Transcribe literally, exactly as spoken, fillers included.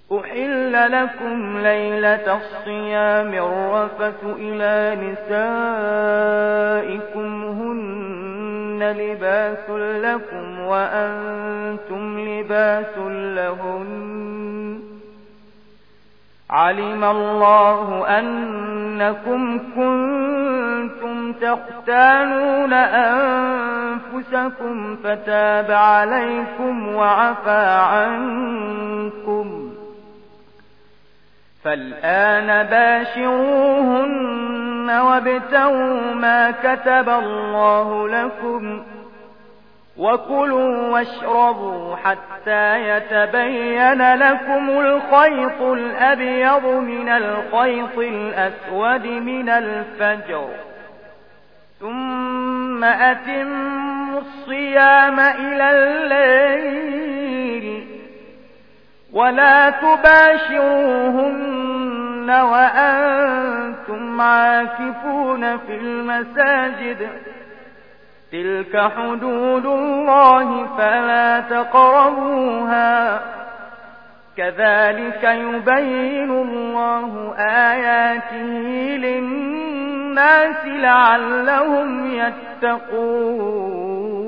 أحل لكم ليلة الصيام الرفث إلى نسائكم هن لباس لكم وأنتم لباس لهن علم الله أنكم كنتم تختانون أنفسكم فتاب عليكم وعفى عنكم فالآن باشروهن وابتغوا ما كتب الله لكم وكلوا واشربوا حتى يتبين لكم الخيط الأبيض من الخيط الأسود من الفجر ثم أتموا الصيام إلى الليل ولا تباشروهن وأنتم عاكفون في المساجد تلك حدود الله فلا تقربوها كذلك يبين الله آياته للناس لعلهم يتقون